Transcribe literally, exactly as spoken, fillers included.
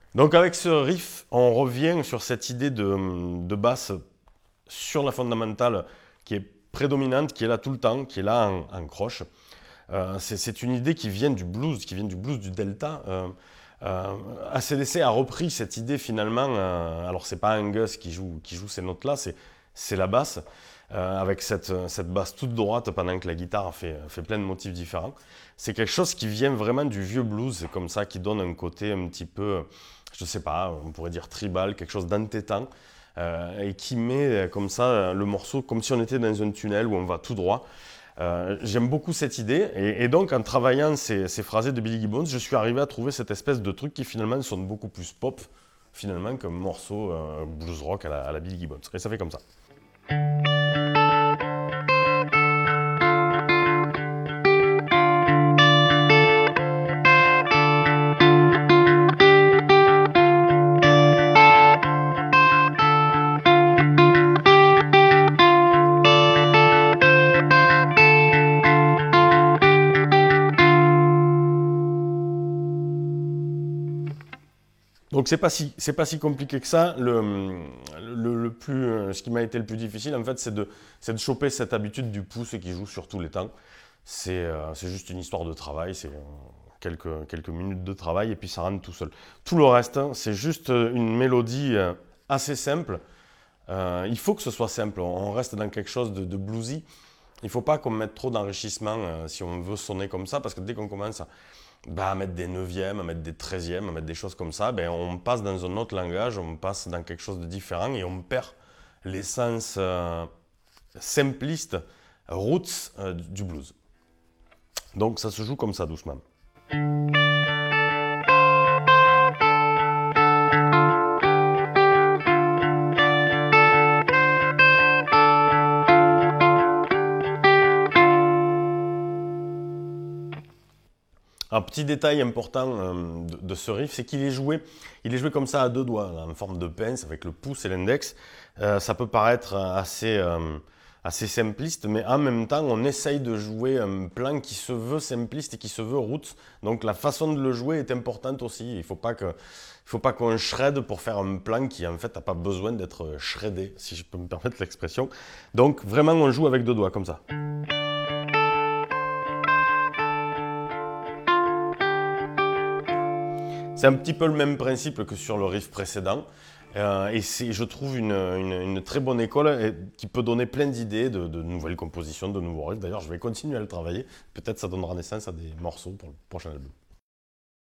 Donc avec ce riff, on revient sur cette idée de, de basse sur la fondamentale qui est prédominante, qui est là tout le temps, qui est là en, en croche. Euh, c'est une idée qui vient du blues, qui vient du blues du Delta. Euh, euh, A C D C a repris cette idée finalement, euh, alors c'est pas Angus qui joue, qui joue ces notes-là, c'est la basse, euh, avec cette, cette basse toute droite pendant que la guitare fait, fait plein de motifs différents. C'est quelque chose qui vient vraiment du vieux blues, c'est comme ça, qui donne un côté un petit peu, je sais pas, on pourrait dire tribal, quelque chose d'entêtant, euh, et qui met comme ça le morceau comme si on était dans un tunnel où on va tout droit. Euh, J'aime beaucoup cette idée, et, et donc en travaillant ces, ces phrasés de Billy Gibbons, je suis arrivé à trouver cette espèce de truc qui finalement sonne beaucoup plus pop, finalement, qu'un morceau euh, blues rock à la, à la Billy Gibbons. Et ça fait comme ça. Donc c'est pas si c'est pas si compliqué que ça. Le, le, le plus, ce qui m'a été le plus difficile en fait, c'est de c'est de choper cette habitude du pouce qui joue sur tous les temps. C'est euh, c'est juste une histoire de travail, c'est euh, quelques quelques minutes de travail et puis ça rentre tout seul. Tout le reste, hein, c'est juste une mélodie euh, assez simple. Euh, il faut que ce soit simple. On reste dans quelque chose de, de bluesy. Il ne faut pas qu'on mette trop d'enrichissement euh, si on veut sonner comme ça, parce que dès qu'on commence à bah, à mettre des neuvièmes, à mettre des treizièmes, à mettre des choses comme ça, ben, on passe dans un autre langage, on passe dans quelque chose de différent et on perd l'essence euh, simpliste, roots euh, du blues. Donc ça se joue comme ça doucement. Un petit détail important euh, de, de ce riff, c'est qu'il est joué, il est joué comme ça à deux doigts, là, en forme de pince avec le pouce et l'index. Euh, ça peut paraître assez, euh, assez simpliste, mais en même temps, on essaye de jouer un plan qui se veut simpliste et qui se veut roots. Donc la façon de le jouer est importante aussi. Il ne faut pas que, il faut pas qu'on shred pour faire un plan qui en fait n'a pas besoin d'être shreddé, si je peux me permettre l'expression. Donc vraiment, on joue avec deux doigts comme ça. C'est un petit peu le même principe que sur le riff précédent. Euh, et c'est, je trouve, une, une, une très bonne école et, qui peut donner plein d'idées de, de nouvelles compositions, de nouveaux riffs. D'ailleurs, je vais continuer à le travailler. Peut-être ça donnera naissance à des morceaux pour le prochain album.